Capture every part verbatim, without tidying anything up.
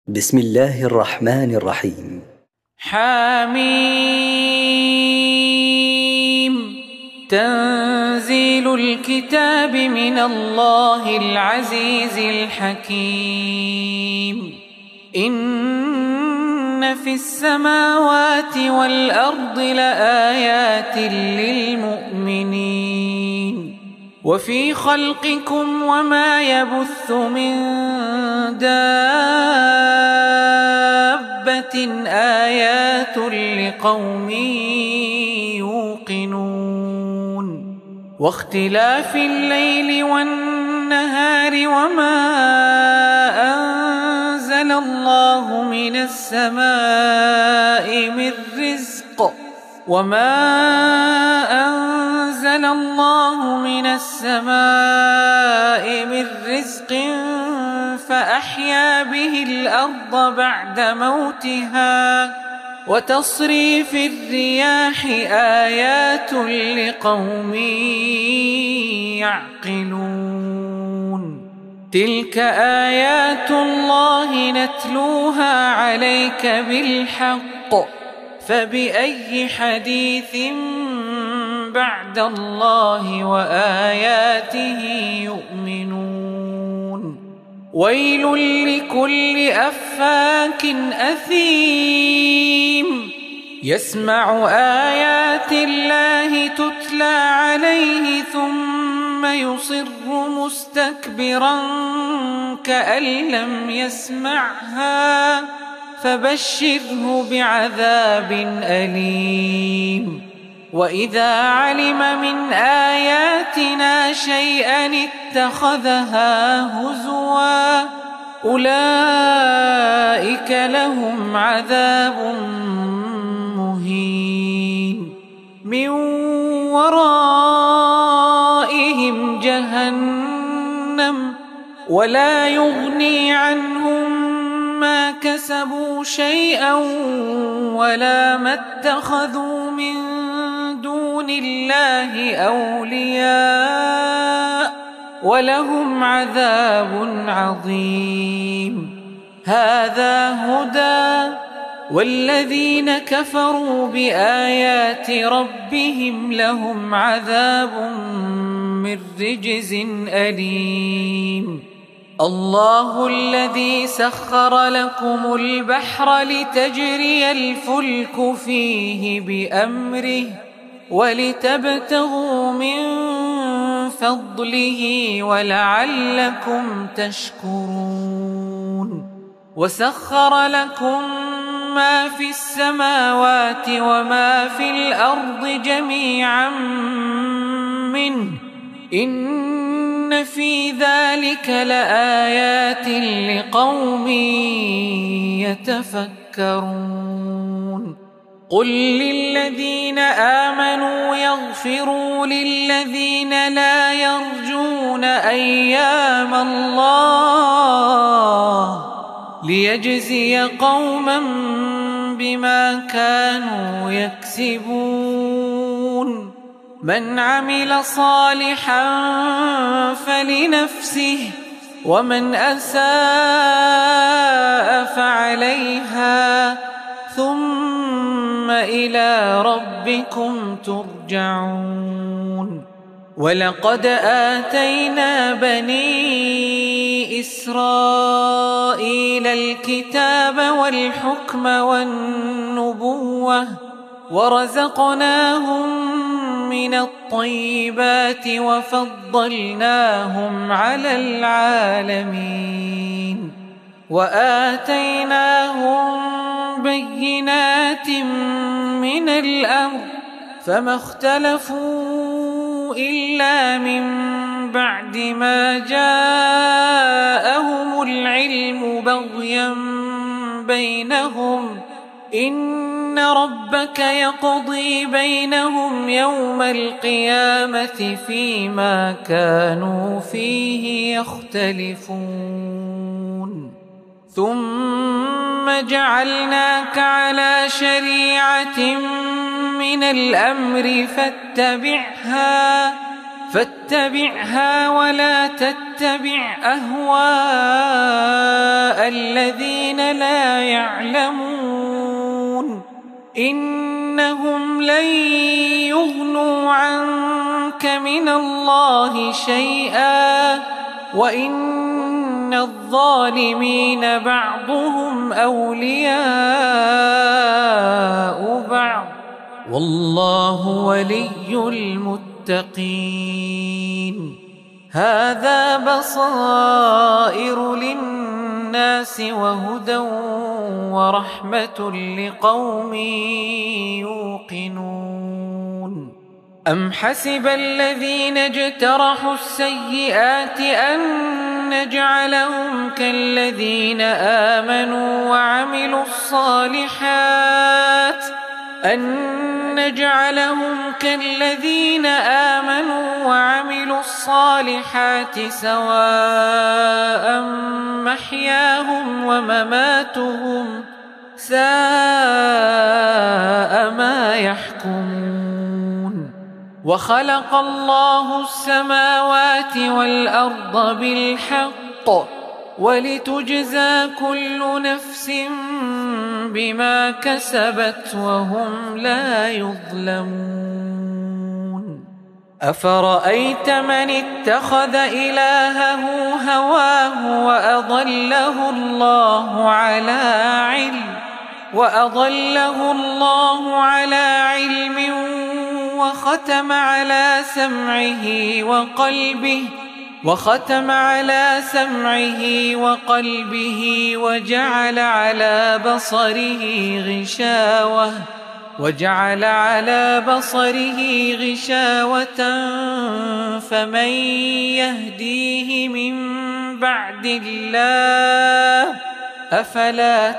بسم الله الرحمن الرحيم. حميم. تنزيل الكتاب من الله العزيز الحكيم. إن في السماوات والأرض لآيات للمؤمنين وفي خلقكم وما يبث من دابة آيات لقوم يوقنون واختلاف الليل والنهار وما أنزل الله من السماء من رزق وما أنزل الله من السماء من رزق فأحيا به الأرض بعد موتها وتصريف الرياح آيات لقوم يعقلون تلك آيات الله نتلوها عليك بالحق فبأي حديث بعد الله وآياته يؤمنون ويل لكل أفاك أثيم يسمع آيات الله تتلى عليه ثم يصر مستكبرا كأن لم يسمعها فبشره بعذاب أليم وإذا علم من آياتنا شيئا اتخذها هزوا أولئك لهم عذاب مهين من ورائهم جهنم ولا يغني عنهم ما كسبوا شيئا ولا ما اتخذوا من دون الله أولياء ولهم عذاب عظيم هذا هدى والذين كفروا بآيات ربهم لهم عذاب من رجز أليم الله الذي سخر لكم البحر لتجري الفلك فيه بأمره ولتبتغوا من فضله ولعلكم تشكرون وسخر لكم ما في السماوات وما في الأرض جميعا منه إن في ذلك لآيات لقوم يتفكرون قل للذين آمنوا يغفروا للذين لا يرجون أيام الله ليجزي قوما بما كانوا يكسبون من عمل صالحا فلنفسه ومن أساء فعليها ثم إلى ربكم ترجعون ولقد آتينا بني إسرائيل الكتاب والحكم والنبوة ورزقناهم من الطيبات وفضلناهم على العالمين وآتيناهم بينات من الأمر فما اختلفوا إلا من بعد ما جاءهم العلم بغيا بينهم إن ربك يقضي بينهم يوم القيامة فيما كانوا فيه يختلفون ثم جعلناك على شريعة من الأمر فاتبعها فاتبعها ولا تتبع أهواء الذين لا يعلمون إنهم لن يغنوا عنك من الله شيئا وإن الظالمين بعضهم أولياء بعض والله ولي المتقين هذا بصائر للناس وهدى ورحمة لقوم يوقنون أم حسب الذين اجترحوا السيئات أن نجعلهم كالذين آمنوا وعملوا الصالحات أن نجعلهم كالذين آمنوا وعملوا الصالحات سواء محياهم ومماتهم ساء ما يحكمون وخلق الله السماوات والأرض بالحق ولتجزى كل نفس بما كسبت وهم لا يظلمون أفرأيت من اتخذ إلهه هواه وأضله الله على علم وأضله الله على علم وختم على سمعه وقلبه وختم على سمعه وقلبه وجعل على بصره غشاوة وجعل على بصره غشاوة فمن يهديه من بعد الله أفلا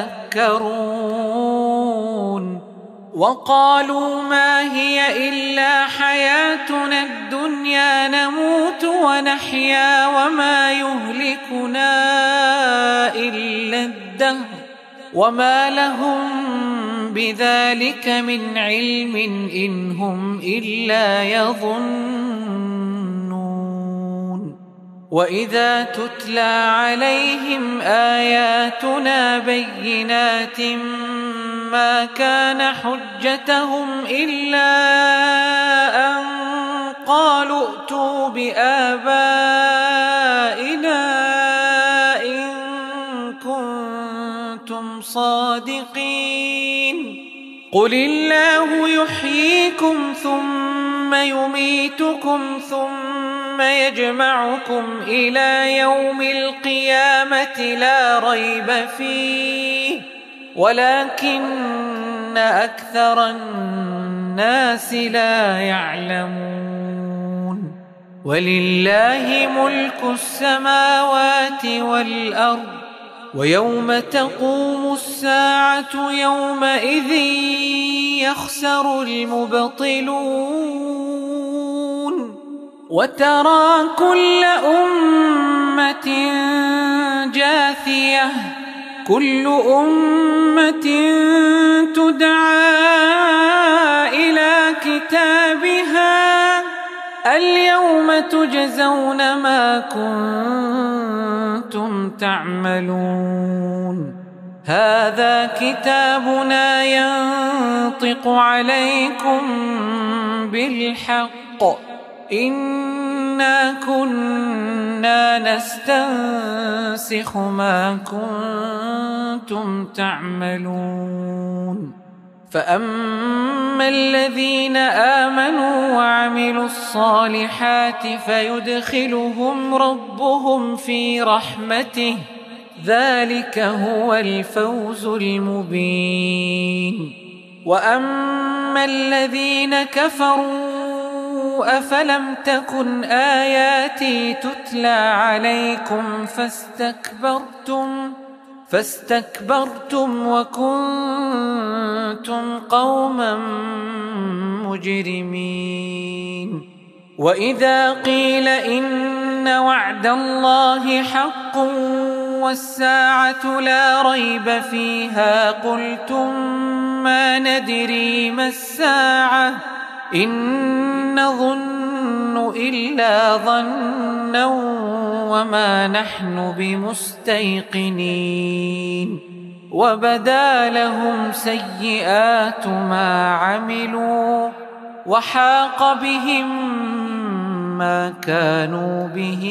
تذكرون وقالوا ما هي إلا حياتنا الدنيا نموت ونحيا وما يهلكنا إلا الدهر وما لهم بذلك من علم إن هم إلا يظنون وإذا تتلى عليهم آياتنا بينات ما كان حجتهم إلا أن قالوا ائتوا بآبائنا إن كنتم صادقين قل الله يحييكم ثم يميتكم ثم يجمعكم إلى يوم القيامة لا ريب فيه ولكن أكثر الناس لا يعلمون ولله ملك السماوات والأرض ويوم تقوم الساعة يومئذ يخسر المبطلون وترى كل أمة جاثية كل أمة تدعى إلى كتابها اليوم تجزون ما كنتم تعملون هذا كتابنا ينطق عليكم بالحق إنا كنا نستنسخ ما كنتم تعملون فأما الذين آمنوا وعملوا الصالحات فيدخلهم ربهم في رحمته ذلك هو الفوز المبين وأما الذين كفروا أفلم تكن آياتي تتلى عليكم فاستكبرتم فاستكبرتم وكنتم قوما مجرمين وإذا قيل إن وعد الله حق والساعة لا ريب فيها قلتم ما ندري ما الساعة إن نظن إلا ظنا وما نحن بمستيقنين وبدا لهم سيئات ما عملوا وحاق بهم ما كانوا به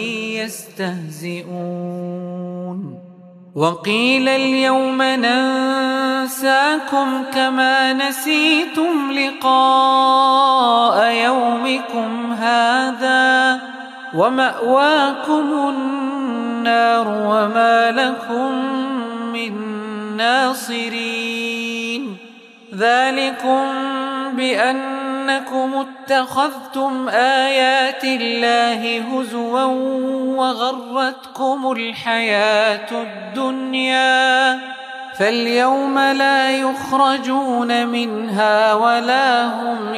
يستهزئون وقيل اليوم ننساكم كما نسيتم لقاء يومكم هذا ومأواكم النار وما لكم من ناصرين ذلكم بأنكم اتخذتم آيات الله هزوا وغرتكم الحياة الدنيا فاليوم لا يخرجون منها ولا هم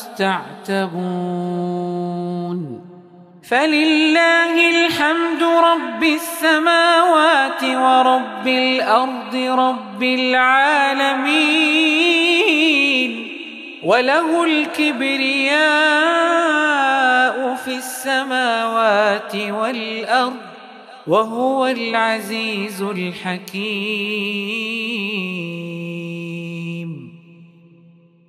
يستعتبون فلله الحمد رب السماوات ورب الأرض رب العالمين وله الكبرياء في السماوات والأرض وهو العزيز الحكيم.